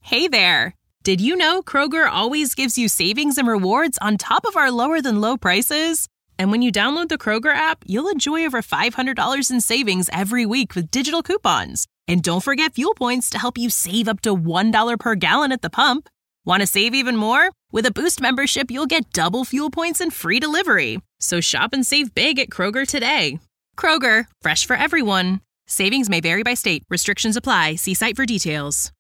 Hey there! Did you know Kroger always gives you savings and rewards on top of our lower-than-low prices? And when you download the Kroger app, you'll enjoy over $500 in savings every week with digital coupons. And don't forget fuel points to help you save up to $1 per gallon at the pump. Want to save even more? With a Boost membership, you'll get double fuel points and free delivery. So shop and save big at Kroger today. Kroger, fresh for everyone. Savings may vary by state. Restrictions apply. See site for details.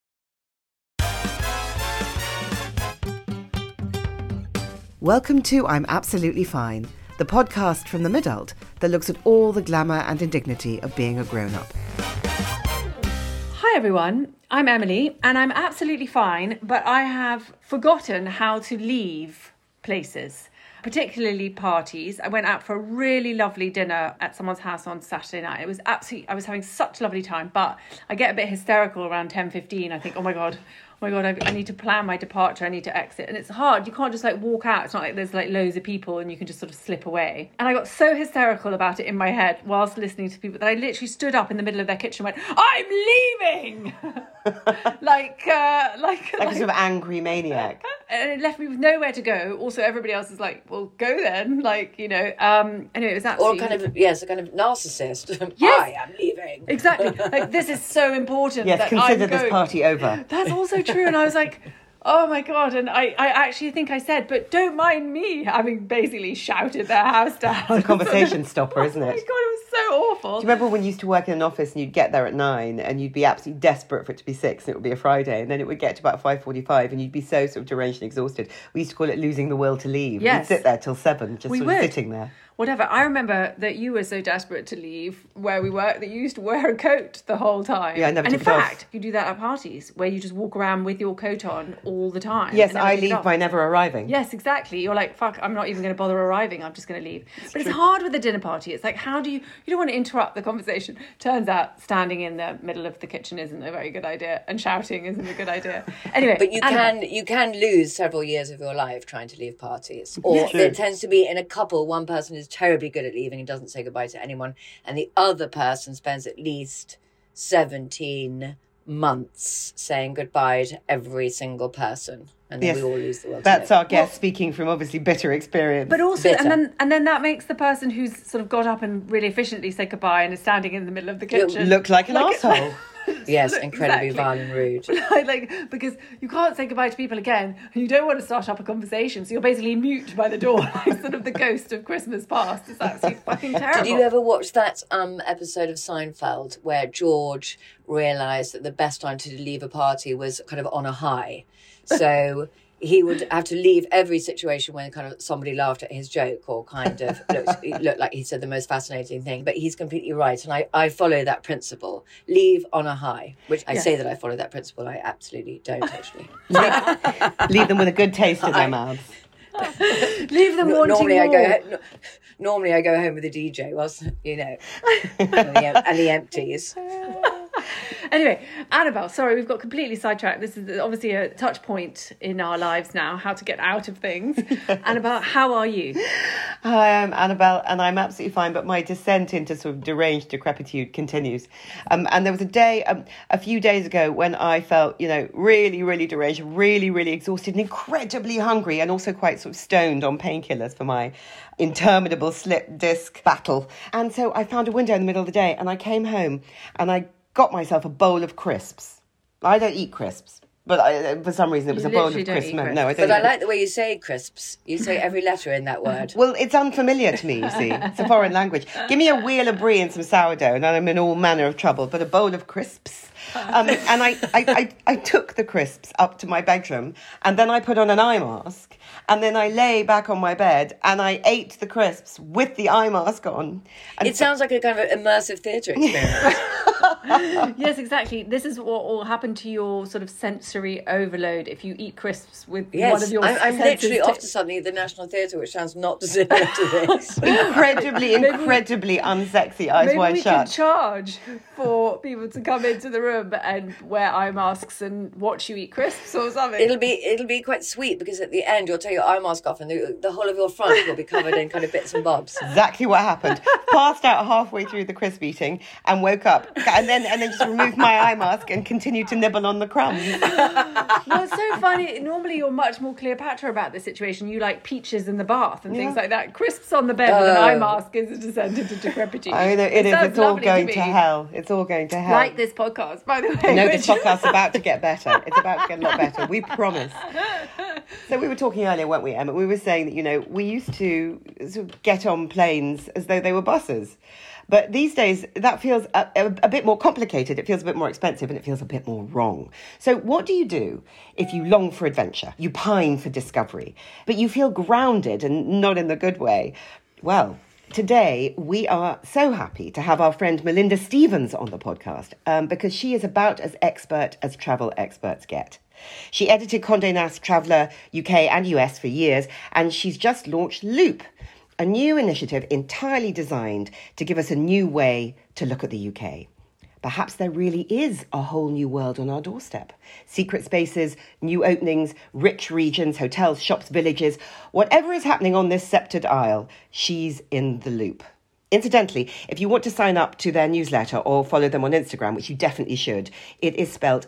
Welcome to I'm Absolutely Fine, the podcast from the Midult that looks at all the glamour and indignity of being a grown-up. Hi everyone, I'm Emily and I'm absolutely fine, but I have forgotten how to leave places, particularly parties. I went out for a really lovely dinner at someone's house on Saturday night. It was I was having such a lovely time, but I get a bit hysterical around 10:15. I think, oh my God, I need to plan my departure, I need to exit. And it's hard, you can't just walk out. It's not like there's loads of people and you can just sort of slip away. And I got so hysterical about it in my head whilst listening to people that I literally stood up in the middle of their kitchen and went, I'm leaving! like a sort of angry maniac. And it left me with nowhere to go. Also, everybody else is like, well, go then. Anyway, it was absolutely... Or a kind of narcissist. Yes. I am leaving. Exactly. This is so important. Yes, that consider I'm this going. party over. That's also true. And I was like, oh my God. And I actually think I said, but don't mind me having basically shouted their house down. It's a conversation stopper, isn't it? Oh my God, it was so awful. Do you remember when you used to work in an office and you'd get there at 9 and you'd be absolutely desperate for it to be 6 and it would be a Friday, and then it would get to about 5:45 and you'd be so sort of deranged and exhausted. We used to call it losing the will to leave. Yes. You'd sit there till 7, just We sort of would. sitting there. Whatever. I remember that you were so desperate to leave where we worked that you used to wear a coat the whole time. Yeah, I never And took in it off. fact, you do that at parties where you just walk around with your coat on all the time. Yes, and never I take it leave off. by never arriving. Yes, exactly. You're like, fuck, I'm not even going to bother arriving. I'm just going to leave. It's hard with a dinner party. It's like, how do you don't want to interrupt the conversation. Turns out standing in the middle of the kitchen isn't a very good idea, and shouting isn't a good idea. Anyway. But you can lose several years of your life trying to leave parties. Or it tends to be in a couple, one person is terribly good at leaving and doesn't say goodbye to anyone, and the other person spends at least 17 months saying goodbye to every single person. And then we all lose the will to That's live. our guest speaking from obviously bitter experience. But also, Bitter. and then that makes the person who's sort of got up and really efficiently said goodbye and is standing in the middle of the kitchen look like an arsehole. Yes, Look, incredibly exactly. vile and rude. Because you can't say goodbye to people again, and you don't want to start up a conversation, so you're basically mute by the door, like sort of the ghost of Christmas past. It's absolutely fucking terrible. Did you ever watch that episode of Seinfeld where George realised that the best time to leave a party was kind of on a high? So he would have to leave every situation when kind of somebody laughed at his joke or kind of looked like he said the most fascinating thing. But he's completely right. And I follow that principle. Leave on a high, which I say that I follow that principle. I absolutely don't, actually. Leave them with a good taste in their mouths. Leave them wanting Normally I go home with a DJ whilst, and the empties. Anyway, Annabelle, sorry, we've got completely sidetracked. This is obviously a touch point in our lives now, how to get out of things. Annabelle, how are you? Hi, I'm Annabelle, and I'm absolutely fine, but my descent into sort of deranged decrepitude continues. And there was a day, a few days ago, when I felt, really, really deranged, really, really exhausted and incredibly hungry, and also quite sort of stoned on painkillers for my interminable slip disc battle. And so I found a window in the middle of the day, and I came home, and I got myself a bowl of crisps. I don't eat crisps, but for some reason it was a bowl of crisps. No, I don't. But I like the way you say crisps. You say every letter in that word. Well, it's unfamiliar to me, you see. It's a foreign language. Give me a wheel of brie and some sourdough and I'm in all manner of trouble, but a bowl of crisps. And I took the crisps up to my bedroom and then I put on an eye mask and then I lay back on my bed and I ate the crisps with the eye mask on. And it sounds like a kind of immersive theatre experience. Yes, exactly. This is what will happen to your sort of sensory overload if you eat crisps with one of your I'm senses. literally off to something at the National Theatre which sounds not dissimilar to this. incredibly unsexy, eyes Maybe wide we shut. can charge for people to come into the room room and wear eye masks and watch you eat crisps or something. It'll be quite sweet because at the end you'll take your eye mask off and the whole of your front will be covered in kind of bits and bobs. Exactly what happened. Passed out halfway through the crisp eating and woke up and then just removed my eye mask and continued to nibble on the crumbs. Well, it's so funny. Normally you're much more Cleopatra about this situation. You like peaches in the bath and things like that. Crisps on the bed with an eye mask is a descent into decrepitude. I know, it is. It's all going to hell. It's all going to hell. Like this podcast, by the way. No, this podcast's about to get better. It's about to get a lot better. We promise. So we were talking earlier, weren't we, Emma? We were saying that, you know, we used to sort of get on planes as though they were buses. But these days, that feels a bit more complicated. It feels a bit more expensive and it feels a bit more wrong. So what do you do if you long for adventure, you pine for discovery, but you feel grounded and not in the good way? Well, today we are so happy to have our friend Melinda Stevens on the podcast because she is about as expert as travel experts get. She edited Condé Nast Traveller UK and US for years, and she's just launched Loop, a new initiative entirely designed to give us a new way to look at the UK. Perhaps there really is a whole new world on our doorstep. Secret spaces, new openings, rich regions, hotels, shops, villages. Whatever is happening on this sceptred isle, she's in the loop. Incidentally, if you want to sign up to their newsletter or follow them on Instagram, which you definitely should, it is spelled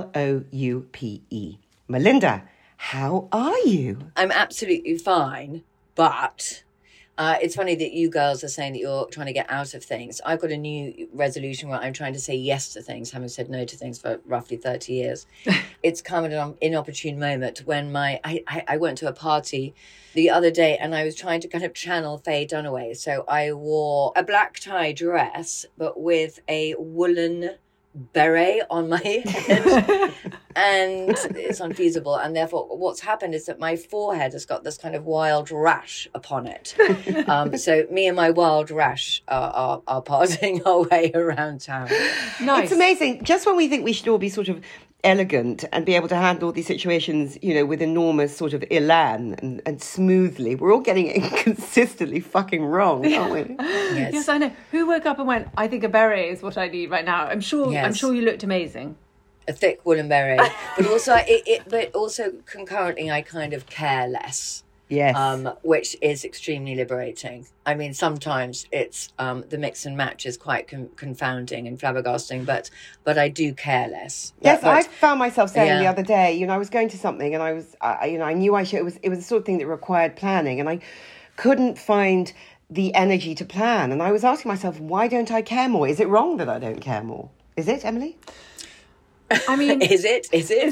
Loupe. Melinda, how are you? I'm absolutely fine, but it's funny that you girls are saying that you're trying to get out of things. I've got a new resolution where I'm trying to say yes to things, having said no to things for roughly 30 years. It's come at an inopportune moment when I went to a party the other day and I was trying to kind of channel Faye Dunaway. So I wore a black tie dress, but with a woolen beret on my head. And it's unfeasible, and therefore what's happened is that my forehead has got this kind of wild rash upon it. So me and my wild rash are parting our way around town. Nice. It's amazing. Just when we think we should all be sort of elegant and be able to handle these situations, you know, with enormous sort of elan and smoothly, we're all getting it consistently fucking wrong, aren't we? Yes, I know. Who woke up and went, I think a beret is what I need right now? I'm sure you looked amazing. A thick woolen beret, but also but also concurrently, I kind of care less. Yes, which is extremely liberating. I mean, sometimes it's the mix and match is quite confounding and flabbergasting, but I do care less. Yes, I found myself saying the other day, you know, I was going to something and I was, I knew I should. It was the sort of thing that required planning, and I couldn't find the energy to plan. And I was asking myself, why don't I care more? Is it wrong that I don't care more? Is it, Emily? I mean, is it?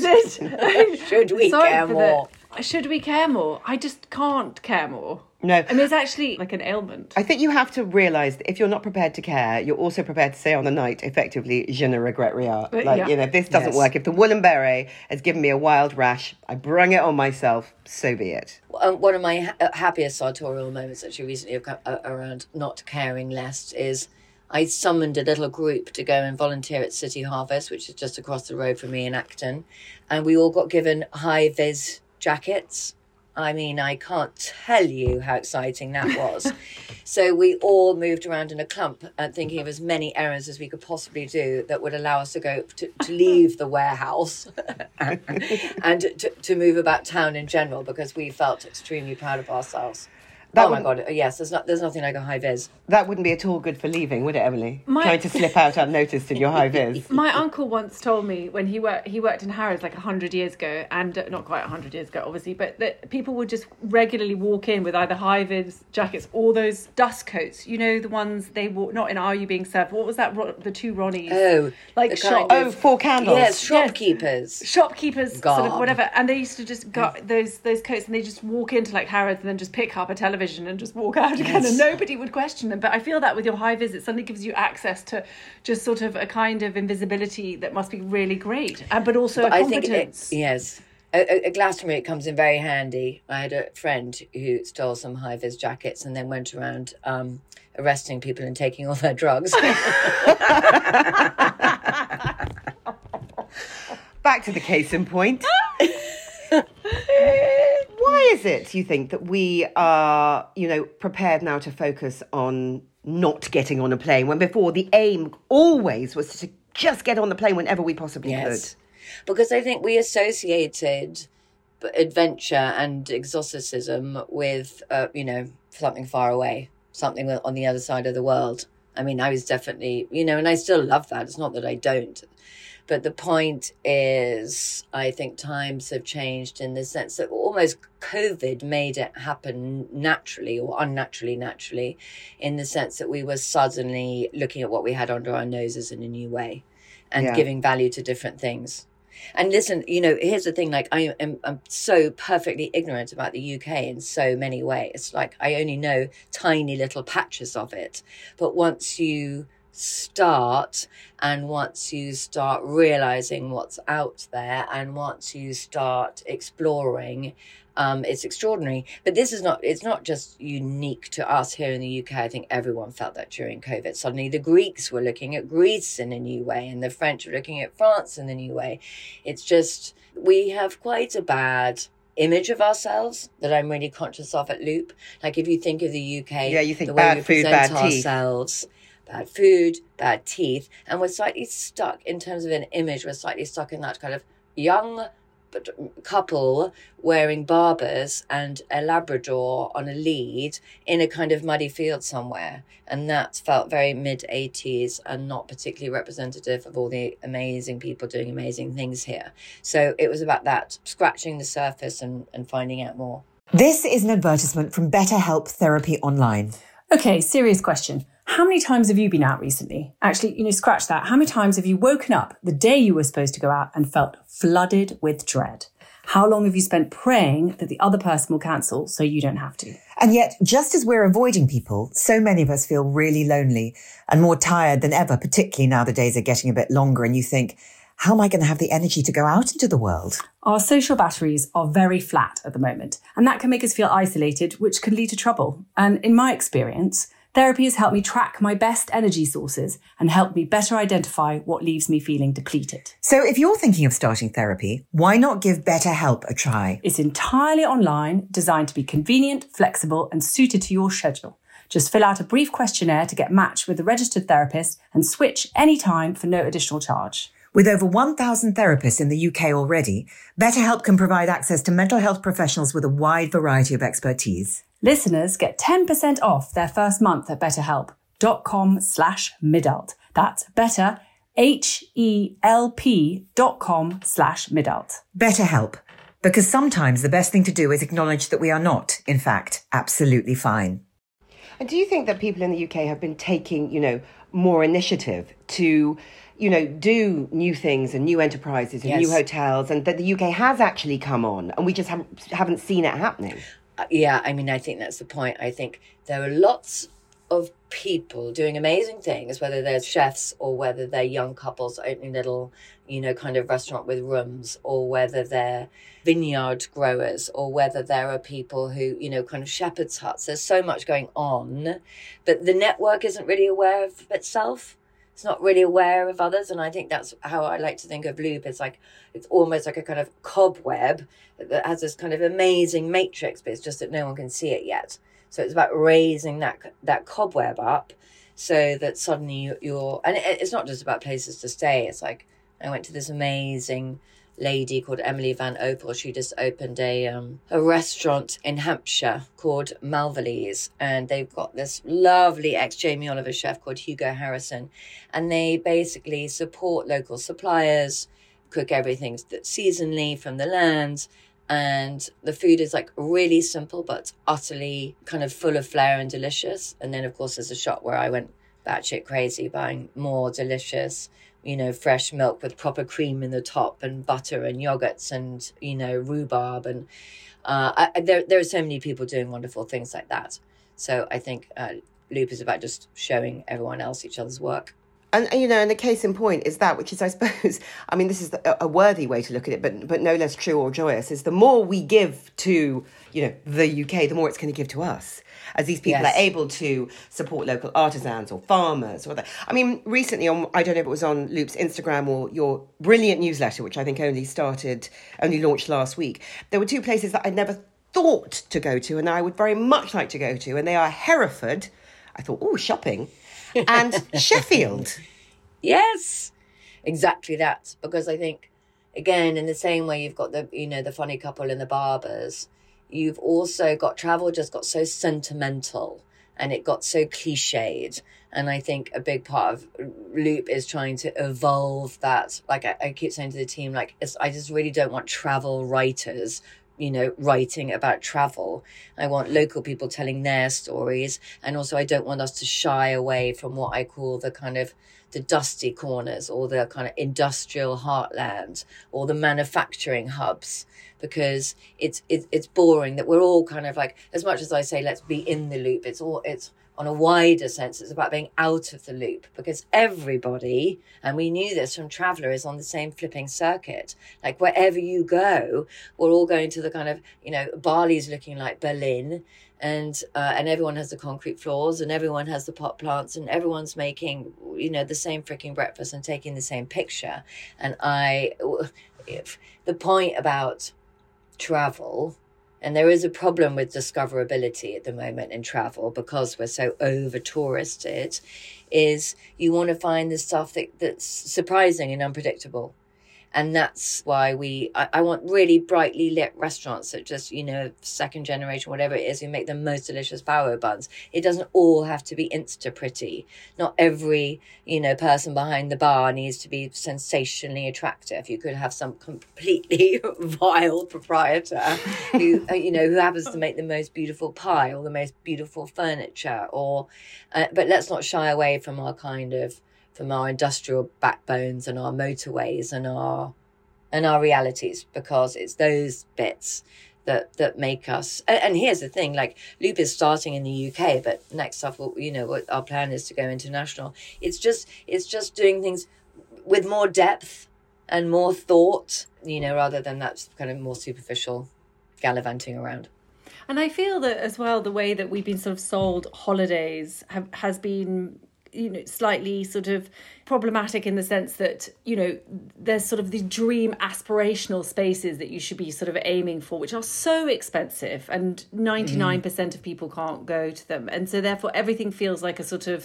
Should we care more? Should we care more? I just can't care more. No. I mean, it's actually like an ailment. I think you have to realise that if you're not prepared to care, you're also prepared to say on the night, effectively, je ne regrette rien. Like, you know, if this doesn't work, if the woolen beret has given me a wild rash, I brung it on myself, so be it. One of my happiest sartorial moments, actually, recently around not caring less is I summoned a little group to go and volunteer at City Harvest, which is just across the road from me in Acton. And we all got given high-vis jackets. I mean, I can't tell you how exciting that was. So we all moved around in a clump thinking of as many errands as we could possibly do that would allow us to go to leave the warehouse and to move about town in general, because we felt extremely proud of ourselves. My God, yes, there's nothing like a high-vis. That wouldn't be at all good for leaving, would it, Emily? Trying to slip out unnoticed in your high-vis. My uncle once told me when he worked in Harrods like 100 years ago, and not quite 100 years ago, obviously, but that people would just regularly walk in with either high-vis jackets or those dust coats. You know, the ones they wore, not in Are You Being Served? What was that, the two Ronnies? Oh, like Four Candles. Yes, shopkeepers. Yes. Shopkeepers, sort of whatever. And they used to just gut those coats, and they just walk into like Harrods and then just pick up a television and just walk out again, and nobody would question them. But I feel that with your high vis, it suddenly gives you access to just sort of a kind of invisibility that must be really great, but also a competence. Yes. At Glastonbury, it comes in very handy. I had a friend who stole some high-vis jackets and then went around arresting people and taking all their drugs. Back to the case in point. Why is it, you think, that we are, you know, prepared now to focus on not getting on a plane when before the aim always was to just get on the plane whenever we possibly could. Because I think we associated adventure and exoticism with, something far away, something on the other side of the world. I mean, I was definitely, and I still love that. It's not that I don't. But the point is, I think times have changed in the sense that almost COVID made it happen naturally or unnaturally, in the sense that we were suddenly looking at what we had under our noses in a new way and giving value to different things. And listen, here's the thing, like I'm so perfectly ignorant about the UK in so many ways. Like I only know tiny little patches of it. But once you start realizing what's out there and once you start exploring, it's extraordinary. But it's not just unique to us here in the UK. I think everyone felt that during COVID. Suddenly the Greeks were looking at Greece in a new way and the French were looking at France in a new way. It's just, we have quite a bad image of ourselves that I'm really conscious of at Loop. Like if you think of the UK, you think the way bad we food, present bad teeth. ourselves, bad food, bad teeth, and we're slightly stuck in terms of an image. We're slightly stuck in that kind of young couple wearing Barbers and a Labrador on a lead in a kind of muddy field somewhere, and that felt very mid-80s and not particularly representative of all the amazing people doing amazing things here. So it was about that, scratching the surface and finding out more. This is an advertisement from BetterHelp Therapy Online. Okay, serious question. How many times have you been out recently? Actually, scratch that. How many times have you woken up the day you were supposed to go out and felt flooded with dread? How long have you spent praying that the other person will cancel so you don't have to? And yet, just as we're avoiding people, so many of us feel really lonely and more tired than ever, particularly now the days are getting a bit longer and you think, how am I going to have the energy to go out into the world? Our social batteries are very flat at the moment, and that can make us feel isolated, which can lead to trouble. And in my experience, therapy has helped me track my best energy sources and helped me better identify what leaves me feeling depleted. So if you're thinking of starting therapy, why not give BetterHelp a try? It's entirely online, designed to be convenient, flexible, and suited to your schedule. Just fill out a brief questionnaire to get matched with a registered therapist and switch anytime for no additional charge. With over 1,000 therapists in the UK already, BetterHelp can provide access to mental health professionals with a wide variety of expertise. Listeners get 10% off their first month at betterhelp.com/midult. That's better, HELP.com/midult. BetterHelp, because sometimes the best thing to do is acknowledge that we are not, in fact, absolutely fine. And do you think that people in the UK have been taking, more initiative to, do new things and new enterprises and new hotels, and that the UK has actually come on and we just haven't seen it happening? Yeah, I mean, I think that's the point. I think there are lots of people doing amazing things, whether they're chefs or whether they're young couples opening little, kind of restaurant with rooms, or whether they're vineyard growers, or whether there are people who, kind of shepherd's huts. There's so much going on, but the network isn't really aware of itself. It's not really aware of others. And I think that's how I like to think of Loop. It's almost like a kind of cobweb that has this kind of amazing matrix, but it's just that no one can see it yet. So it's about raising that cobweb up so that suddenly you're, and it's not just about places to stay. It's like, I went to this amazing lady called Emily Van Opel. She just opened a restaurant in Hampshire called Malverley's, and they've got this lovely ex-Jamie Oliver chef called Hugo Harrison, and they basically support local suppliers, cook everything seasonally from the land, and the food is really simple but utterly kind of full of flair and delicious. And then of course there's a shop where I went batshit crazy buying more delicious, fresh milk with proper cream in the top and butter and yogurts and, rhubarb. And there are so many people doing wonderful things like that. So I think Loop is about just showing everyone else each other's work. And, and the case in point is that, which is, I suppose, I mean, this is a worthy way to look at it, but no less true or joyous, is the more we give to, the UK, the more it's going to give to us. As these people are able to support local artisans or farmers or that. I mean, recently I don't know if it was on Loop's Instagram or your brilliant newsletter, which I think only launched last week. There were two places that I never thought to go to and I would very much like to go to. And they are Hereford. I thought, shopping. And Sheffield. Yes. exactly that. Because I think, again, in the same way you've got the, you know, the funny couple in the Barbers, you've also got travel just got so sentimental and it got so cliched. And I think a big part of Loop is trying to evolve that. Like I keep saying to the team, like, I just really don't want travel writers, you know, writing about travel. I want local people telling their stories. And also I don't want us to shy away from what I call the kind of the dusty corners or the kind of industrial heartland or the manufacturing hubs, because it's boring that we're all kind of like, as much as I say, let's be in the loop, it's on a wider sense, it's about being out of the loop, because everybody, and we knew this from Traveller, is on the same flipping circuit. Like wherever you go, we're all going to the kind of, you know, Bali's looking like Berlin, and everyone has the concrete floors and everyone has the pot plants and everyone's making, you know, the same freaking breakfast and taking the same picture. And the point about travel, and there is a problem with discoverability at the moment in travel because we're so over touristed, is you want to find the stuff that's surprising and unpredictable. And that's why I want really brightly lit restaurants that just, you know, second generation, whatever it is, who make the most delicious bao buns. It doesn't all have to be insta pretty. Not every, you know, person behind the bar needs to be sensationally attractive. You could have some completely vile proprietor who, you know, who happens to make the most beautiful pie or the most beautiful furniture, or, but let's not shy away from our industrial backbones and our motorways and our realities, because it's those bits that make us. And here's the thing: like Loop is starting in the UK, but next up, you know, what our plan is to go international. It's just doing things with more depth and more thought, you know, rather than that kind of more superficial gallivanting around. And I feel that as well, the way that we've been sort of sold holidays has been, you know, slightly sort of problematic in the sense that, you know, there's sort of these dream aspirational spaces that you should be sort of aiming for, which are so expensive, and 99% of people can't go to them. And so therefore everything feels like a sort of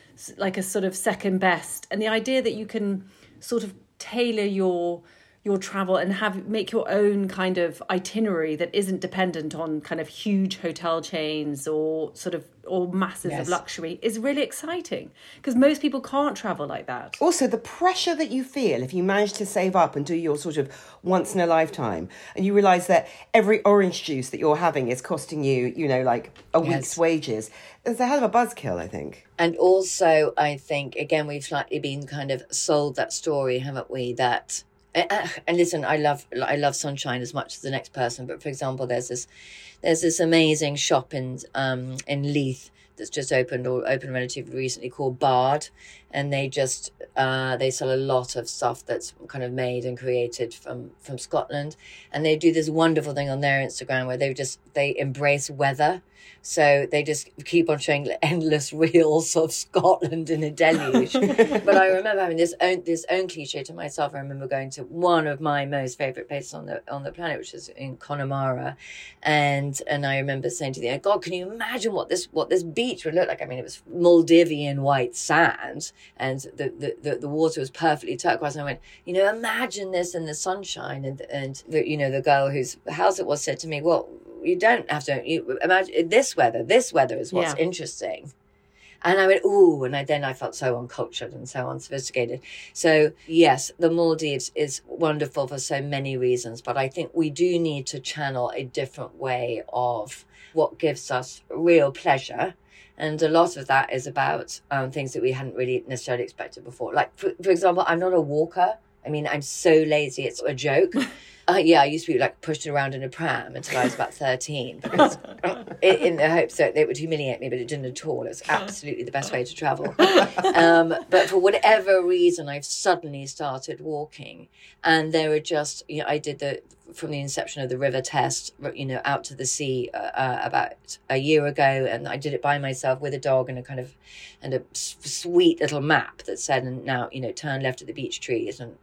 second best. And the idea that you can sort of tailor your travel and make your own kind of itinerary that isn't dependent on kind of huge hotel chains or masses of luxury is really exciting, because most people can't travel like that. Also, the pressure that you feel if you manage to save up and do your sort of once in a lifetime, and you realise that every orange juice that you're having is costing you, you know, like a week's wages. It's a hell of a buzzkill, I think. And also, I think, again, we've slightly been kind of sold that story, haven't we, that... And listen, I love sunshine as much as the next person. But for example, there's this amazing shop in Leith that's just opened relatively recently, called Bard, and they sell a lot of stuff that's kind of made and created from Scotland, and they do this wonderful thing on their Instagram where they embrace weather. So they just keep on showing endless reels of Scotland in a deluge. But I remember having this own cliche to myself. I remember going to one of my most favourite places on the planet, which is in Connemara, and I remember saying to the God, can you imagine what this beach would look like? I mean, it was Maldivian white sand, and the water was perfectly turquoise. And I went, you know, imagine this in the sunshine. And you know, the girl whose house it was said to me, well, you don't have to. You imagine this weather. This weather is what's interesting. And I went, ooh, and then I felt so uncultured and so unsophisticated. So yes, the Maldives is wonderful for so many reasons, but I think we do need to channel a different way of what gives us real pleasure. And a lot of that is about things that we hadn't really necessarily expected before. Like, for example, I'm not a walker. I mean, I'm so lazy, it's a joke. I used to be like pushed around in a pram until I was about 13, because in the hopes that they would humiliate me, but it didn't at all. It was absolutely the best way to travel. But for whatever reason, I've suddenly started walking, and there were just, you know, I did from the inception of the river test, you know, out to the sea about a year ago, and I did it by myself with a dog and a sweet little map that said, and now, you know, turn left at the beech trees, and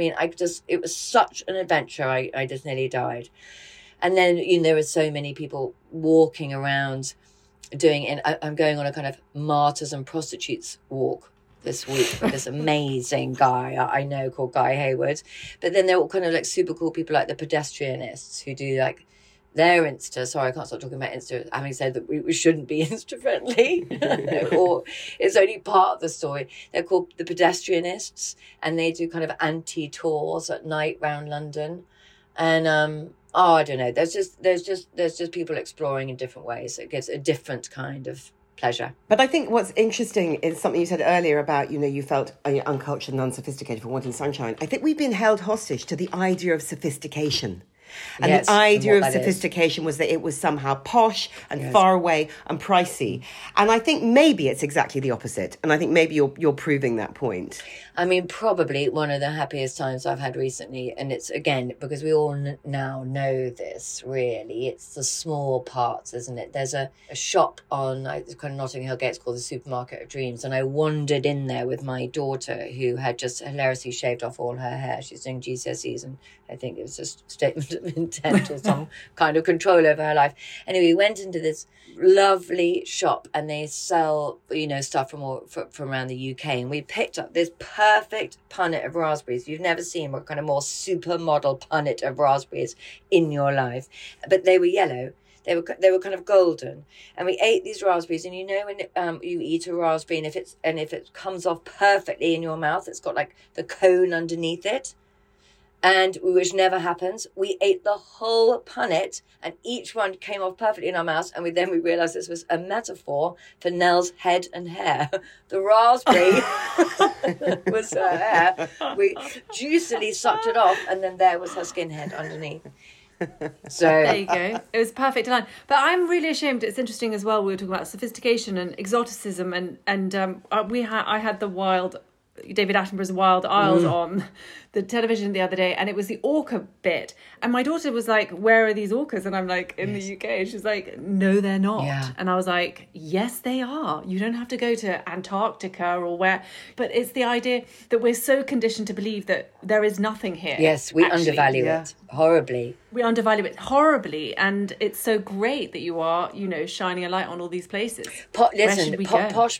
it was such an adventure. I just nearly died. And then, you know, there were so many people walking around doing it. I'm going on a kind of martyrs and prostitutes walk this week with this amazing guy I know called Guy Hayward. But then they're all kind of like super cool people like the Pedestrianists who do like their Insta. Sorry, I can't stop talking about Insta, having said that we shouldn't be Insta friendly. Or it's only part of the story. They're called the Pedestrianists, and they do kind of anti-tours at night around London. And I don't know. There's just people exploring in different ways. It gives a different kind of pleasure. But I think what's interesting is something you said earlier about, you felt uncultured and unsophisticated for wanting sunshine. I think we've been held hostage to the idea of sophistication. And Yes, the idea of and what that sophistication was that it was somehow posh and far away and pricey. And I think maybe it's exactly the opposite. And I think maybe you're proving that point. I mean, probably one of the happiest times I've had recently. And it's, again, because we all now know this, really. It's the small parts, isn't it? There's a shop on kind of Notting Hill Gate called the Supermarket of Dreams. And I wandered in there with my daughter, who had just hilariously shaved off all her hair. She's doing GCSEs, and I think it was just a statement of intent or some kind of control over her life. Anyway, we went into this lovely shop, and they sell, stuff from around the UK. And we picked up this perfect punnet of raspberries. You've never seen a kind of more supermodel punnet of raspberries in your life, but they were yellow. They were kind of golden, and we ate these raspberries. And when you eat a raspberry, and if it comes off perfectly in your mouth, it's got like the cone underneath it. And which never happens. We ate the whole punnet, and each one came off perfectly in our mouths. And we realised this was a metaphor for Nell's head and hair. The raspberry was her hair. We juicily sucked it off, and then there was her skin head underneath. So there you go. It was perfect line. But I'm really ashamed. It's interesting as well. We were talking about sophistication and exoticism, and I had the David Attenborough's Wild Isles on the television the other day, and it was the orca bit, and my daughter was like, "Where are these orcas?" And I'm like, "In the UK." And she's like, "No, they're not." Yeah. And I was like, "Yes, they are. You don't have to go to Antarctica or where." But it's the idea that we're so conditioned to believe that there is nothing here. Yes, we undervalue it horribly. We undervalue it horribly, and it's so great that you are, shining a light on all these places. Listen, posh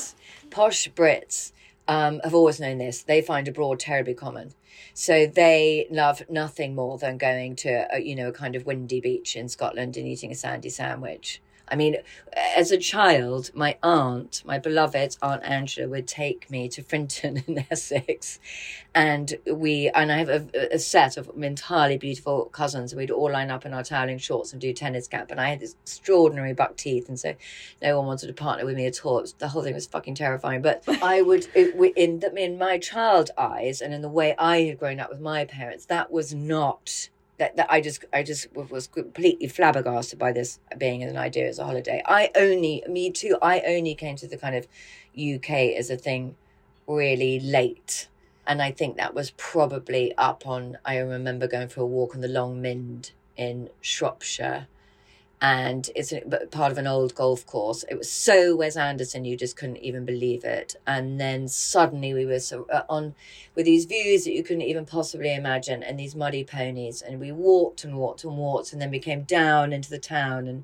Brits have always known this. They find abroad terribly common. So they love nothing more than going to, a kind of windy beach in Scotland and eating a sandy sandwich. I mean, as a child, my beloved Aunt Angela would take me to Frinton in Essex, and I have a set of entirely beautiful cousins, and we'd all line up in our toweling shorts and do tennis camp, and I had this extraordinary buck teeth, and so no one wanted to partner with me at all. The whole thing was fucking terrifying, but I would, in my child eyes, and in the way I had grown up with my parents, that was not... That I just was completely flabbergasted by this being an idea as a holiday. Me too. I only came to the kind of UK as a thing really late. And I think that was probably I remember going for a walk on the Long Mynd in Shropshire. And it's part of an old golf course. It was so Wes Anderson, you just couldn't even believe it. And then suddenly we were on with these views that you couldn't even possibly imagine, and these muddy ponies. And we walked and walked and walked, and then we came down into the town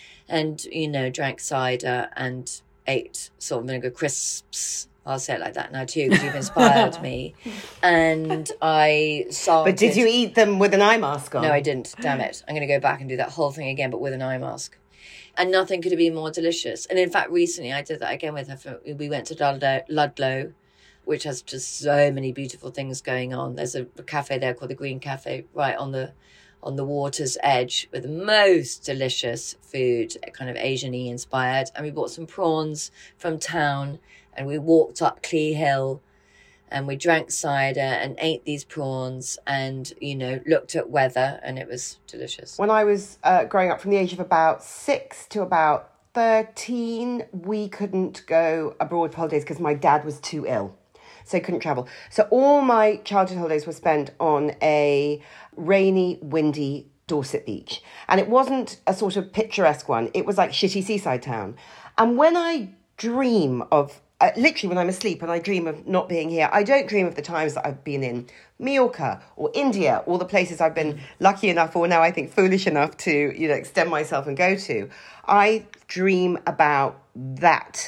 and drank cider and ate salt and vinegar crisps. I'll say it like that now too, because you've inspired me. And I saw. But did you eat them with an eye mask on? No, I didn't. Damn it! I'm going to go back and do that whole thing again, but with an eye mask. And nothing could have been more delicious. And in fact, recently I did that again with her. We went to Ludlow, which has just so many beautiful things going on. There's a cafe there called the Green Cafe, right on the water's edge, with the most delicious food, kind of Asian-y inspired. And we bought some prawns from town. And we walked up Clee Hill, and we drank cider and ate these prawns and, looked at weather, and it was delicious. When I was growing up, from the age of about 6 to about 13, we couldn't go abroad for holidays because my dad was too ill. So he couldn't travel. So all my childhood holidays were spent on a rainy, windy Dorset beach. And it wasn't a sort of picturesque one. It was like shitty seaside town. And when I dream of... literally, when I'm asleep and I dream of not being here, I don't dream of the times that I've been in Mallorca or India, all the places I've been lucky enough, or now I think foolish enough to, extend myself and go to. I dream about that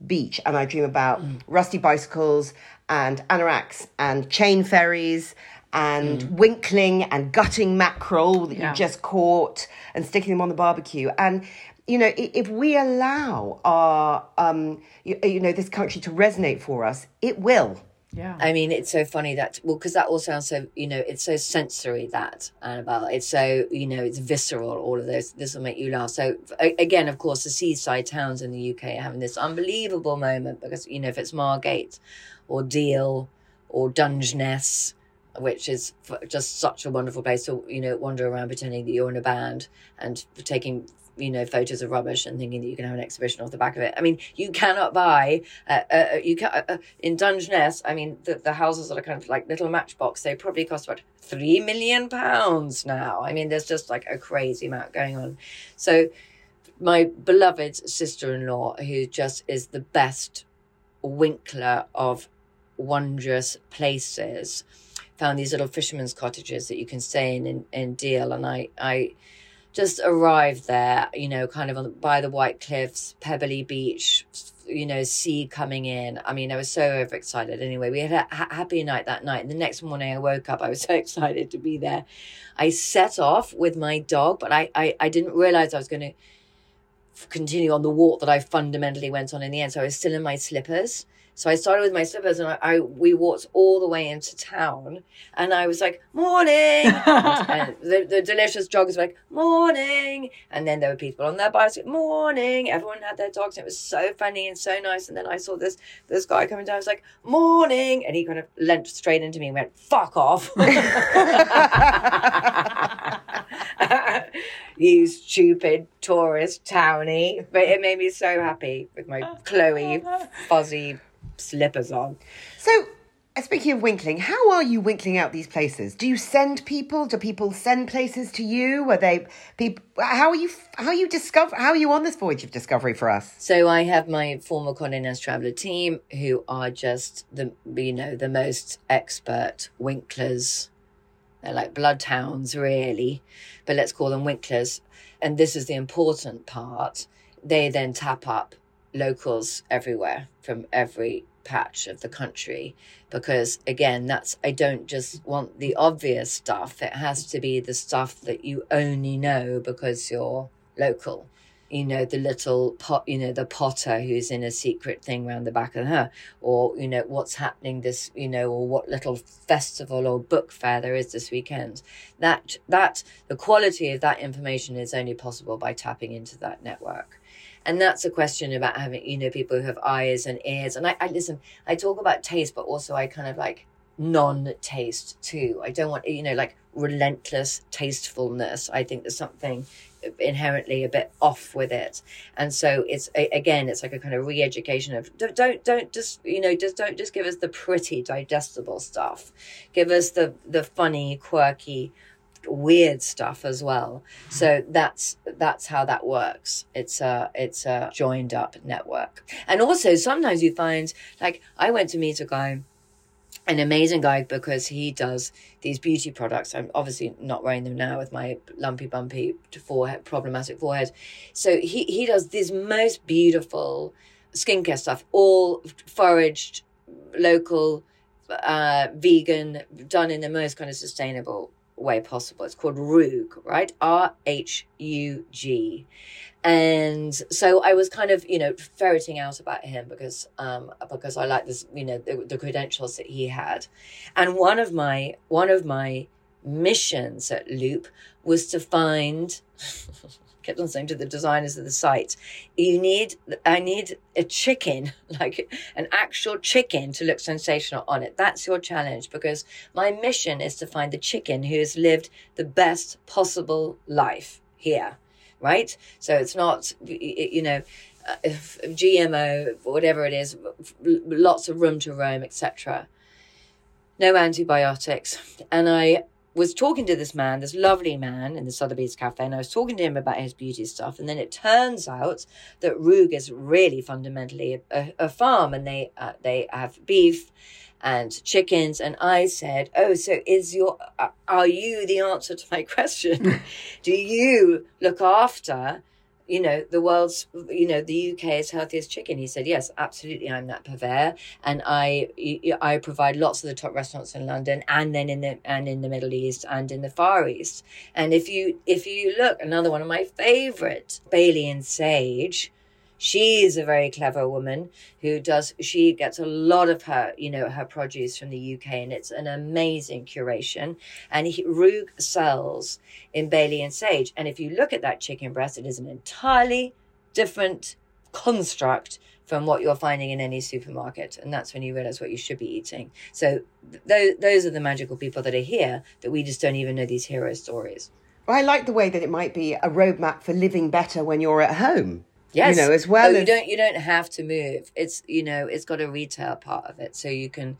beach, and I dream about rusty bicycles and anoraks and chain ferries and winkling and gutting mackerel that you just caught and sticking them on the barbecue. And, you know, if we allow our, this country to resonate for us, it will. Yeah. I mean, it's so funny that, well, because that all sounds so, you know, it's so sensory, that, Annabelle. It's so, you know, it's visceral, all of those. This will make you laugh. So, again, of course, the seaside towns in the UK are having this unbelievable moment because, you know, if it's Margate or Deal or Dungeness, which is just such a wonderful place to, you know, wander around pretending that you're in a band and taking, you know, photos of rubbish and thinking that you can have an exhibition off the back of it. I mean, you cannot buy, in Dungeness, I mean, the houses that are kind of like little matchbox, they probably cost about £3 million now. I mean, there's just like a crazy amount going on. So my beloved sister-in-law, who just is the best winkler of wondrous places, found these little fishermen's cottages that you can stay in Deal. And I just arrived there, you know, kind of by the white cliffs, pebbly beach, you know, sea coming in. I mean, I was so overexcited. Anyway, we had a happy night that night. And the next morning I woke up, I was so excited to be there. I set off with my dog, but I didn't realize I was going to continue on the walk that I fundamentally went on in the end. So I was still in my slippers. So I started with my slippers and we walked all the way into town, and I was like, morning. And the delicious joggers were like, morning. And then there were people on their bikes, morning. Everyone had their dogs. And it was so funny and so nice. And then I saw this guy coming down. I was like, morning. And he kind of leant straight into me and went, fuck off. You stupid tourist townie. But it made me so happy with my Chloe fuzzy slippers on. So, speaking of winkling, how are you winkling out these places? Do you send people? Do people send places to you? Are they people? How are you on this voyage of discovery for us? So I have my former Condé Nast Traveller team, who are just the most expert winklers. They're like bloodhounds, really, but let's call them winklers. And this is the important part. They then tap up locals everywhere from every patch of the country, because again, I don't just want the obvious stuff. It has to be the stuff that you only know because you're local. You know, the little pot, you know, the potter who's in a secret thing around the back of her, or, you know, what's happening this, you know, or what little festival or book fair there is this weekend. That the quality of that information is only possible by tapping into that network. And that's a question about having, you know, people who have eyes and ears. And I listen, I talk about taste, but also I kind of like non-taste too. I don't want, you know, like relentless tastefulness. I think there's something inherently a bit off with it. And so it's like a kind of re-education of don't just give us the pretty digestible stuff. Give us the funny, quirky, weird stuff as well. So that's how that works. It's a joined up network. And also sometimes you find, like, I went to meet a guy, an amazing guy, because he does these beauty products. I'm obviously not wearing them now with my lumpy bumpy forehead, problematic forehead. So he does this most beautiful skincare stuff, all foraged, local, vegan, done in the most kind of sustainable way possible. It's called Rhug, right? RHUG. And so I was kind of, you know, ferreting out about him because I like this, you know, the credentials that he had. And one of my missions at Loop was to find kept on saying to the designers of the site, I need a chicken, like an actual chicken, to look sensational on it. That's your challenge, because my mission is to find the chicken who has lived the best possible life here, right? So it's not, you know, GMO, whatever it is, lots of room to roam, etc. No antibiotics. And I was talking to this man, this lovely man in the Sotheby's Cafe, and I was talking to him about his beauty stuff. And then it turns out that Rhug is really fundamentally a farm, and they have beef and chickens. And I said, oh, so are you the answer to my question? Do you look after the world's, the UK's healthiest chicken. He said, yes, absolutely, I'm that purveyor, and I provide lots of the top restaurants in London, and then in the Middle East and in the Far East. And if you look, another one of my favorite, Bailey and Sage. She's a very clever woman she gets a lot of her, her produce from the UK, and it's an amazing curation. And Rug sells in Bailey and Sage. And if you look at that chicken breast, it is an entirely different construct from what you're finding in any supermarket. And that's when you realize what you should be eating. So those are the magical people that are here, that we just don't even know these hero stories. I like the way that it might be a roadmap for living better when you're at home. Yes. As well as you don't have to move. It's it's got a retail part of it, so you can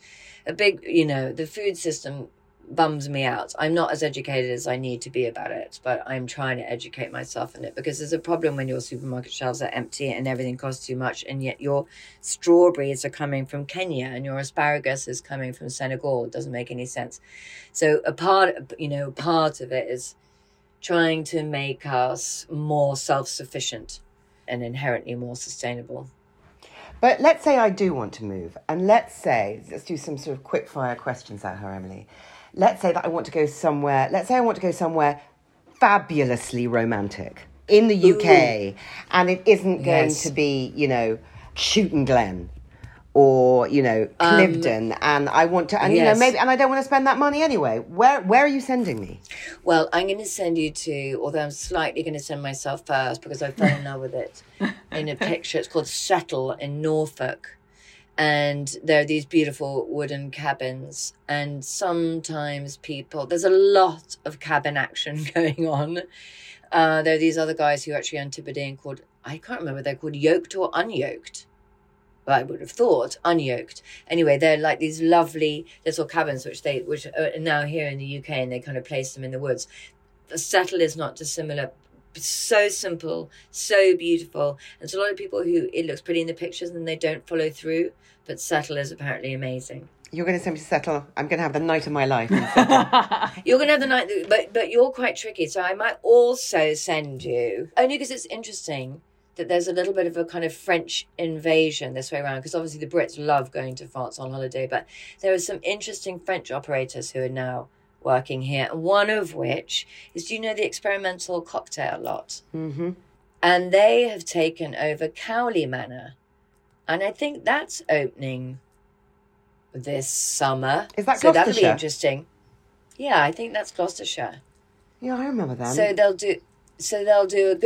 the food system bums me out. I'm not as educated as I need to be about it, but I'm trying to educate myself in it, because there's a problem when your supermarket shelves are empty and everything costs too much, and yet your strawberries are coming from Kenya and your asparagus is coming from Senegal. It doesn't make any sense. So a part of it is trying to make us more self-sufficient and inherently more sustainable. But let's say I do want to move, and let's do some sort of quick fire questions at her, Emily. Let's say that I want to go somewhere. Let's say I want to go somewhere fabulously romantic in the UK, and it isn't going to be, Chewton Glen or, Cliveden, and I want to, and maybe, and I don't want to spend that money anyway. Where are you sending me? Well, I'm going to send you to, although I'm slightly going to send myself first because I fell in love with it, in a picture. It's called Settle in Norfolk. And there are these beautiful wooden cabins. And sometimes there's a lot of cabin action going on. There are these other guys who are actually on Tibberdine called, I can't remember, they're called Yoked or Unyoked. Well, I would have thought unyoked. Anyway, they're like these lovely little cabins which are now here in the UK, and they kind of place them in the woods. The Settle is not dissimilar. So simple, so beautiful. And so a lot of people who it looks pretty in the pictures and they don't follow through. But Settle is apparently amazing. You're going to send me to Settle. I'm going to have the night of my life. You're going to have the night, but you're quite tricky. So I might also send you, only because it's interesting that there's a little bit of a kind of French invasion this way around, because obviously the Brits love going to France on holiday, but there are some interesting French operators who are now working here, and one of which is, do you know the Experimental Cocktail Lot? Mm-hmm. And they have taken over Cowley Manor, and I think that's opening this summer. Is that so Gloucestershire? That'll be interesting. Yeah, I think that's Gloucestershire. Yeah, I remember that. So they'll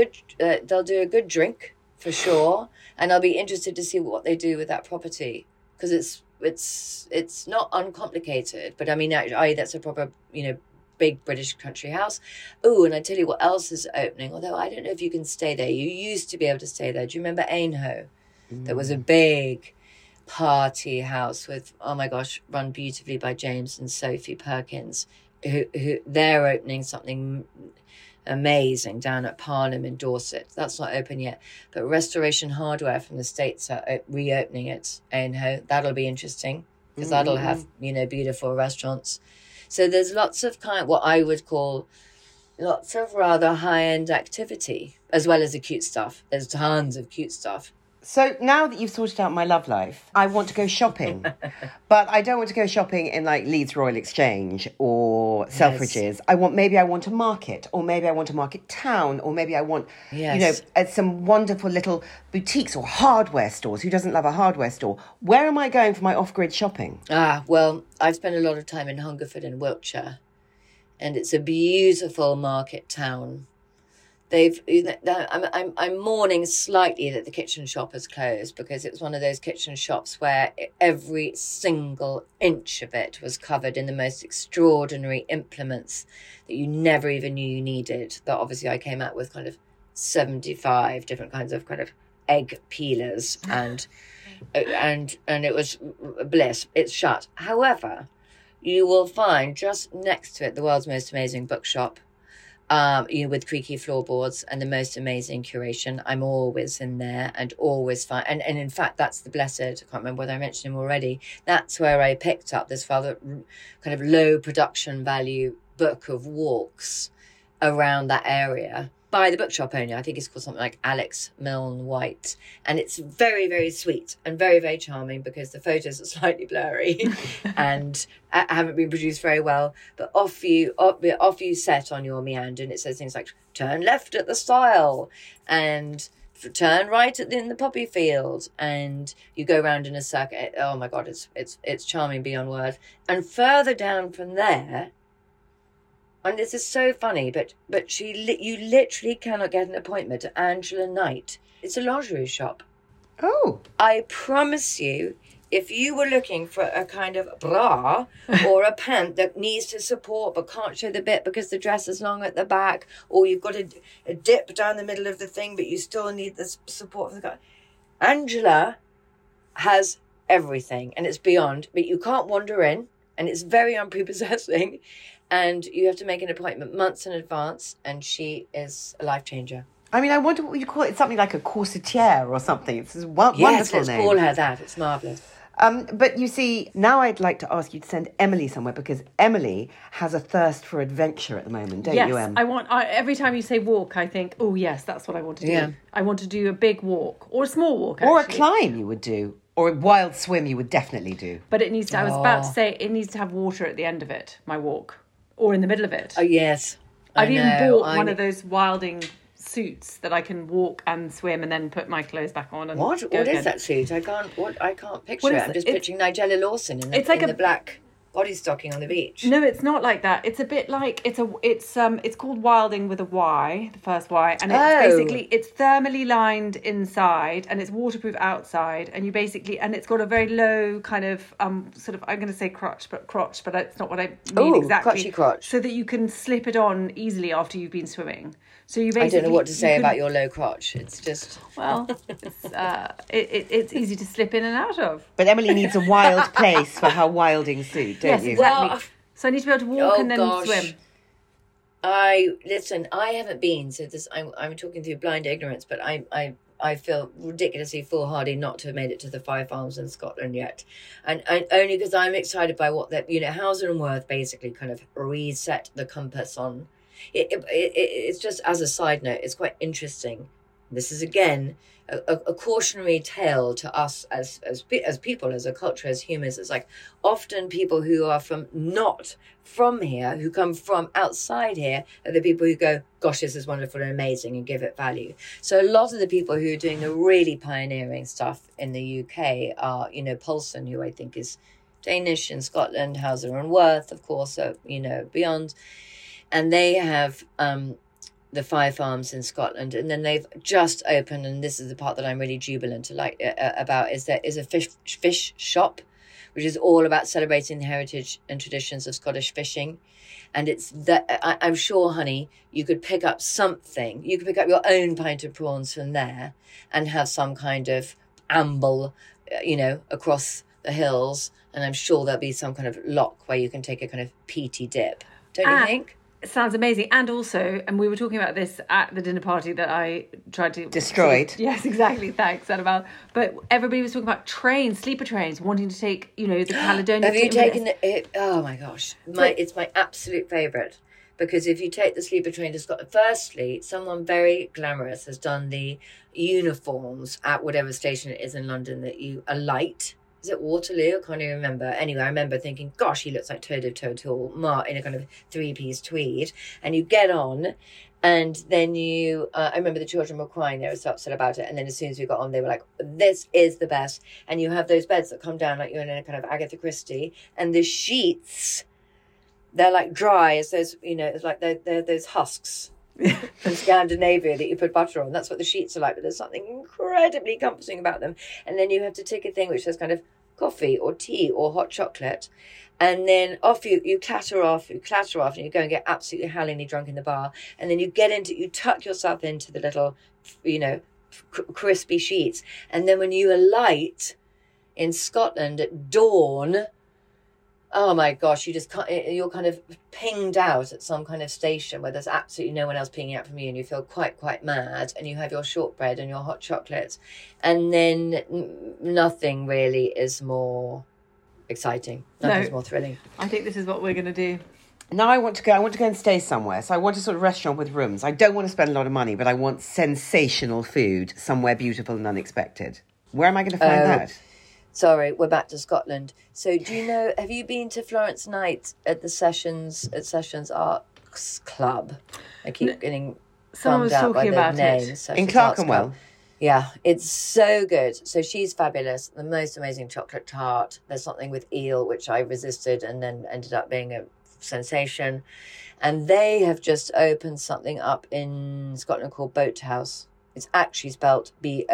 do a good drink for sure, and I'll be interested to see what they do with that property, because it's not uncomplicated. But I mean, that's a proper big British country house. Oh, and I tell you what else is opening. Although I don't know if you can stay there. You used to be able to stay there. Do you remember Aynhoe? There was a big party house with, oh my gosh, run beautifully by James and Sophie Perkins, who they're opening something amazing down at Parnham in Dorset. That's not open yet, but Restoration Hardware from the States are reopening it. Aynhoe, that'll be interesting, because that'll have beautiful restaurants. So there's lots of what I would call lots of rather high-end activity, as well as the cute stuff. There's tons of cute stuff. So now that you've sorted out my love life, I want to go shopping. But I don't want to go shopping in like Leeds Royal Exchange or Selfridges. Yes. Maybe I want a market, or maybe I want a market town, or maybe I want, some wonderful little boutiques or hardware stores. Who doesn't love a hardware store? Where am I going for my off-grid shopping? Well, I've spent a lot of time in Hungerford in Wiltshire, and it's a beautiful market town. I'm mourning slightly that the kitchen shop has closed, because it was one of those kitchen shops where every single inch of it was covered in the most extraordinary implements that you never even knew you needed. That obviously I came out with kind of 75 different kinds of kind of egg peelers, and it was bliss. It's shut. However, you will find just next to it the world's most amazing bookshop. With creaky floorboards and the most amazing curation. I'm always in there and always find, and in fact, that's the Blessed. I can't remember whether I mentioned him already. That's where I picked up this rather kind of low production value book of walks around that area. by the bookshop owner. I think it's called something like Alex Milne White. And it's very, very sweet and very, very charming because the photos are slightly blurry and haven't been produced very well. But off you set on your meander, and it says things like, turn left at the stile and turn right in the poppy field, and you go round in a circle. Oh my God, it's charming beyond words. And further down from there, and this is so funny, but you literally cannot get an appointment to Angela Knight. It's a lingerie shop. Oh. I promise you, if you were looking for a kind of bra or a pant that needs to support but can't show the bit because the dress is long at the back, or you've got a dip down the middle of the thing but you still need the support for the guy, Angela has everything, and it's beyond. But you can't wander in, and it's very unprepossessing. And you have to make an appointment months in advance, and she is a life changer. I mean, I wonder what you call it. It's something like a corsetiere or something. It's a wonderful yes, let's name. call her that. It's marvellous. But you see, now I'd like to ask you to send Emily somewhere, because Emily has a thirst for adventure at the moment, don't you, Em? Yes, every time you say walk, I think, oh yes, that's what I want to do. Yeah. I want to do a big walk, or a small walk, Or a actually. climb you would do. Or a wild swim you would definitely do. But it needs to, I was about to say, it needs to have water at the end of it, my walk. Or in the middle of it. Oh, yes. I've even bought one of those wilding suits that I can walk and swim and then put my clothes back on. And What go again. is that suit? I can't picture What it. is I'm it? just It's- picturing Nigella Lawson in it's like the a- black body stocking on the beach. No, it's not like that. It's a bit like it's called Wilding with a Y, the first Y, and it's thermally lined inside and it's waterproof outside, and it's got a very low kind of sort of, I'm going to say crotch, but it's not what I mean exactly. Crotchy crotch. So that you can slip it on easily after you've been swimming. So you I basically, don't know what to say about your low crotch. It's just... Well, it's easy to slip in and out of. But Emily needs a wild place for her wilding suit, don't Yes, you? exactly. Well, So I need to be able to walk and then gosh. swim. I haven't been, so this I'm talking through blind ignorance, but I feel ridiculously foolhardy not to have made it to the Five Farms in Scotland yet, and only because I'm excited by what that Hauser and Wirth basically kind of reset the compass on. It's just, as a side note, it's quite interesting. This is again a cautionary tale to us as people, as a culture, as humans. It's like often people who are not from here, who come from outside here, are the people who go, gosh, this is wonderful and amazing, and give it value. So a lot of the people who are doing the really pioneering stuff in the UK are, Paulson, who I think is Danish, in Scotland, Hauser and Wirth, of course, beyond. And they have the Five Farms in Scotland, and then they've just opened, and this is the part that I'm really jubilant about, is there is a fish shop, which is all about celebrating the heritage and traditions of Scottish fishing. And it's that, I'm sure, honey, you could pick up something. You could pick up your own pint of prawns from there and have some kind of amble, across the hills. And I'm sure there'll be some kind of lock where you can take a kind of peaty dip. Don't you think? It sounds amazing. And also, and we were talking about this at the dinner party that I tried to... Destroyed. Yes, exactly. Thanks, Annabelle. But everybody was talking about trains, sleeper trains, wanting to take, the Caledonian... Have you taken it? Oh, my gosh. It's my absolute favourite. Because if you take the sleeper train to Scotland... Firstly, someone very glamorous has done the uniforms at whatever station it is in London that you alight. Is it Waterloo? I can't even remember. Anyway, I remember thinking, gosh, he looks like Toad of Total in a kind of three-piece tweed. And you get on, and then I remember the children were crying. They were so upset about it. And then as soon as we got on, they were like, this is the best. And you have those beds that come down like you're in a kind of Agatha Christie. And the sheets, they're like dry as those, it's like they're those husks from Scandinavia that you put butter on. That's what the sheets are like. But there's something incredibly comforting about them. And then you have to take a thing which says kind of coffee or tea or hot chocolate, and then off you clatter off, and you go and get absolutely howlingly drunk in the bar, and then you tuck yourself into the little, crispy sheets, and then when you alight in Scotland at dawn, oh my gosh, you're kind of pinged out at some kind of station where there's absolutely no one else pinging out from you, and you feel quite mad, and you have your shortbread and your hot chocolate, and then nothing really is more exciting. Nothing's more thrilling. I think this is what we're going to do. now I want to go and stay somewhere. So I want a sort of restaurant with rooms. I don't want to spend a lot of money, but I want sensational food, somewhere beautiful and unexpected. Where am I going to find that? Sorry, we're back to Scotland. So do you know, have you been to Florence Night at the Sessions Arts Club? I keep getting Someone was bummed out by talking the about name. it. Sessions In Arts Club. Clerkenwell? Yeah, it's so good. So she's fabulous. The most amazing chocolate tart. There's something with eel, which I resisted and then ended up being a sensation. And they have just opened something up in Scotland called Boathouse. It's actually spelt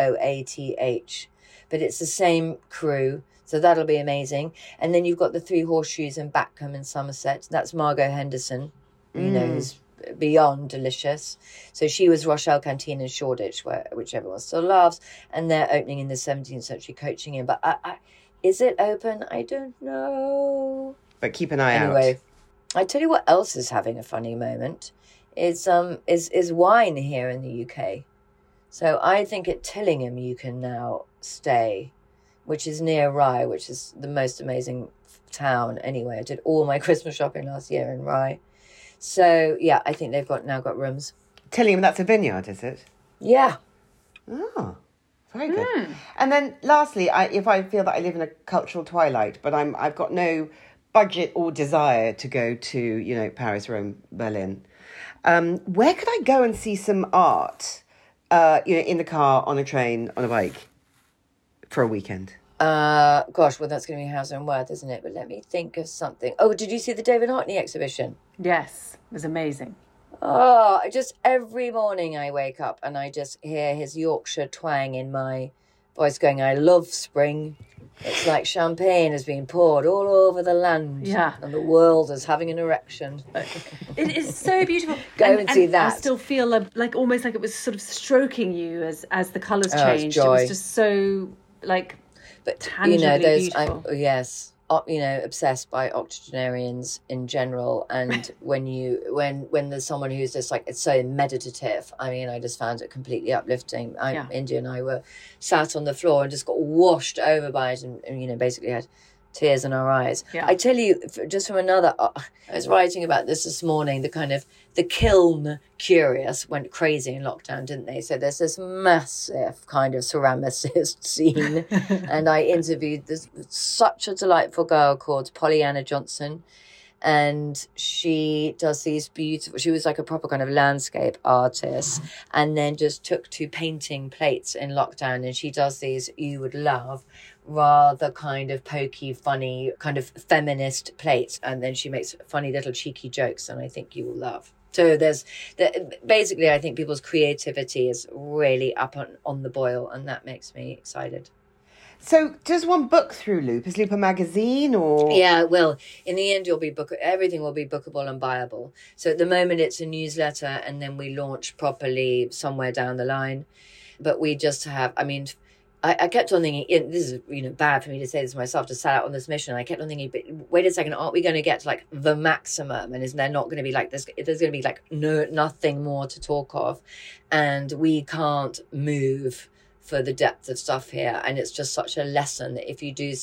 Boath, but it's the same crew. So that'll be amazing. And then you've got the Three Horseshoes in Backham in Somerset. That's Margot Henderson, you know, who's beyond delicious. So she was Rochelle Canteen in Shoreditch, which everyone still loves, and they're opening in the 17th century coaching in. But is it open? I don't know. But keep an eye out. Anyway, I tell you what else is having a funny moment is wine here in the UK. So I think at Tillingham you can now stay, which is near Rye, which is the most amazing town. Anyway, I did all my Christmas shopping last year in Rye. So, yeah, I think they've now got rooms. Tillingham, that's a vineyard, is it? Yeah. Oh, very good. And then lastly, if I feel that I live in a cultural twilight, but I've got no budget or desire to go to, Paris, Rome, Berlin, where could I go and see some art, in the car, on a train, on a bike for a weekend? Gosh, well, that's going to be Hauser and Worth, isn't it? But let me think of something. Oh, did you see the David Hockney exhibition? Yes, it was amazing. Oh, just every morning I wake up and I just hear his Yorkshire twang in my voice going, I love spring. It's like champagne has been poured all over the land. Yeah. And the world is having an erection. It is so beautiful. Go and see that. I still feel like almost like it was sort of stroking you as the colours changed. Joy. It was just so But tangibly beautiful. Yes, obsessed by octogenarians in general, and when there's someone who's just like, it's so meditative. I mean, I just found it completely uplifting. India and I were sat on the floor and just got washed over by it, and basically had tears in our eyes. Yeah. I tell you, just from another, I was writing about this morning, the kiln curious went crazy in lockdown, didn't they? So there's this massive kind of ceramicist scene. And I interviewed such a delightful girl called Pollyanna Johnson. And she does these beautiful, she was like a proper kind of landscape artist, and then just took to painting plates in lockdown. And she does these, you would love, rather kind of pokey, funny, kind of feminist plates. And then she makes funny little cheeky jokes, and I think you will love. So basically, I think people's creativity is really up on the boil, and that makes me excited. So does one book through Loop? Is Loop a magazine or? Yeah, well, in the end, everything will be bookable and buyable. So at the moment, it's a newsletter, and then we launch properly somewhere down the line. But we just have, I kept on thinking, this is, bad for me to say this myself, to set out on this mission. I kept on thinking, but wait a second, aren't we going to get to like the maximum? And isn't there not going to be like this? There's going to be like nothing more to talk of. And we can't move for the depth of stuff here. And it's just such a lesson that if you do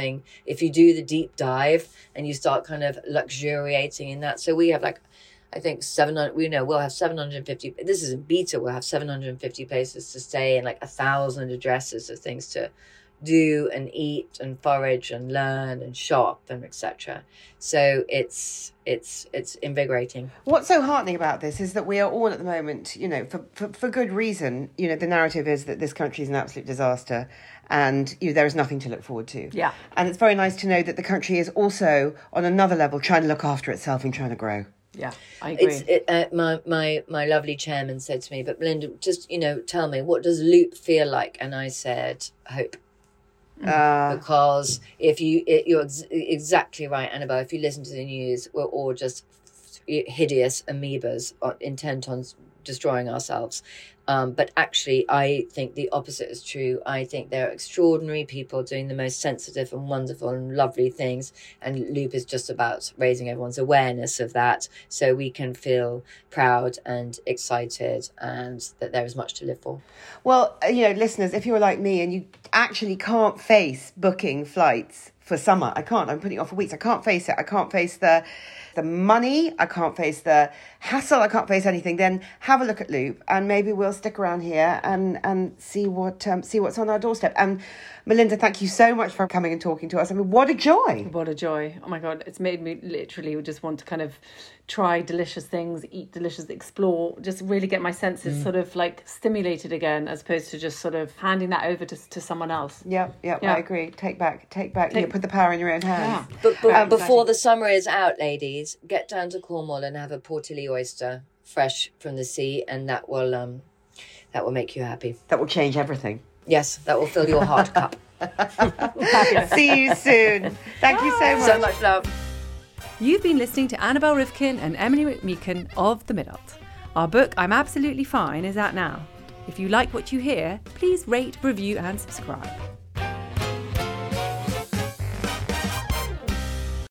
the deep dive and you start kind of luxuriating in that. So we have I think 700, we'll have 750, this is in beta, we'll have 750 places to stay and 1,000 addresses of things to do and eat and forage and learn and shop and etc. So it's invigorating. What's so heartening about this is that we are all at the moment, for good reason, the narrative is that this country is an absolute disaster and there is nothing to look forward to. Yeah. And it's very nice to know that the country is also on another level trying to look after itself and trying to grow. Yeah, I agree. My lovely chairman said to me, but Belinda, just, tell me, what does Loop feel like? And I said, hope. Because you're exactly right, Annabelle. If you listen to the news, we're all just hideous amoebas intent on destroying ourselves. But actually, I think the opposite is true. I think there are extraordinary people doing the most sensitive and wonderful and lovely things. And Loop is just about raising everyone's awareness of that so we can feel proud and excited and that there is much to live for. Well, listeners, if you're like me and you actually can't face booking flights for summer, I can't. I'm putting it off for weeks. I can't face it. I can't face the the money, I can't face the hassle, I can't face anything, then have a look at Loop, and maybe we'll stick around here and see what's on our doorstep. And Melinda, thank you so much for coming and talking to us. I mean, what a joy. What a joy. Oh my God, it's made me literally just want to kind of try delicious things, eat delicious, explore, just really get my senses sort of like stimulated again, as opposed to just sort of handing that over to someone else. Yeah, I agree. Take back. Put the power in your own hands. Yeah. But before the summer is out, ladies, get down to Cornwall and have a Portilly oyster fresh from the sea, and that will make you happy. That will change everything. Yes, that will fill your heart cup. See you soon. Thank you so much. So much love. You've been listening to Annabel Rivkin and Emily McMeekan of The Midult. Our book, I'm Absolutely Fine, is out now. If you like what you hear, please rate, review and subscribe.